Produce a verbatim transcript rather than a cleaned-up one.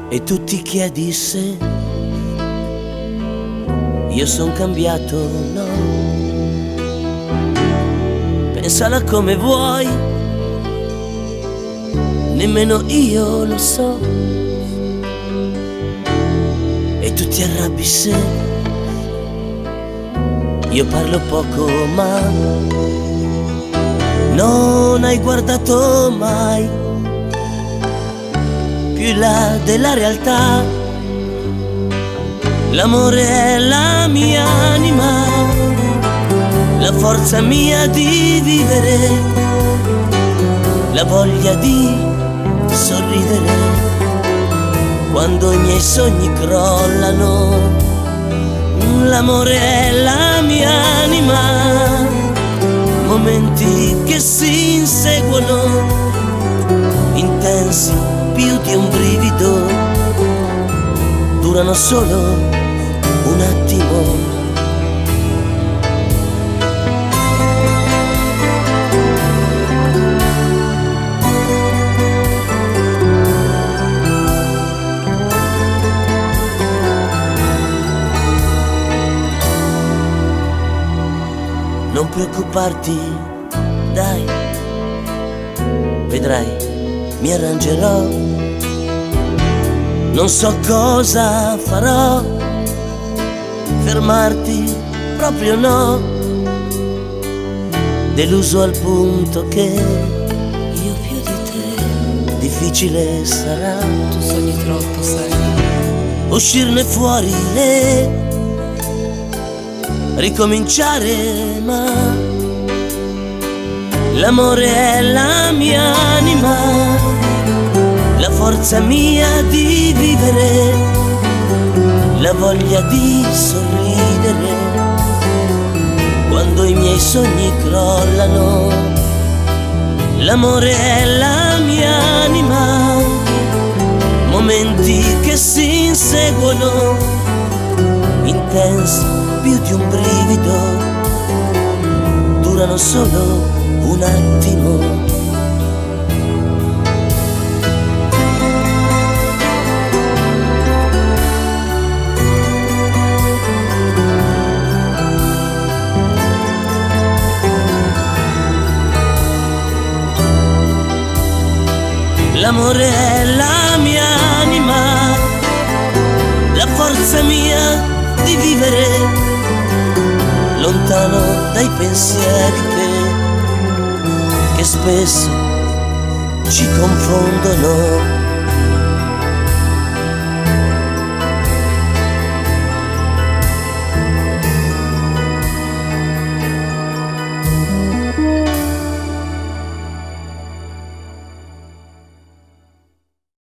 E tu ti chiedi se io son cambiato, no. Pensala come vuoi, nemmeno io lo so. E tu ti arrabbi se io parlo poco, ma non hai guardato mai più in là della realtà. L'amore è la mia anima, la forza mia di vivere, la voglia di sorridere quando i miei sogni crollano. L'amore è la mia anima, momenti che si inseguono, intensi più di un brivido, durano solo un attimo. Non preoccuparti, dai, vedrai, mi arrangerò. Non so cosa farò, fermarti proprio no. Deluso al punto che io più di te difficile sarà. tu sogni troppo, sai. Uscirne fuori e ricominciare, ma l'amore è la mia anima, la forza mia di vivere, la voglia di sorridere quando i miei sogni crollano. L'amore è la mia anima, momenti che si inseguono, intensi più di un brivido, durano solo un attimo. L'amore è la mia anima, la forza mia di vivere, lontano dai pensieri che, che spesso ci confondono.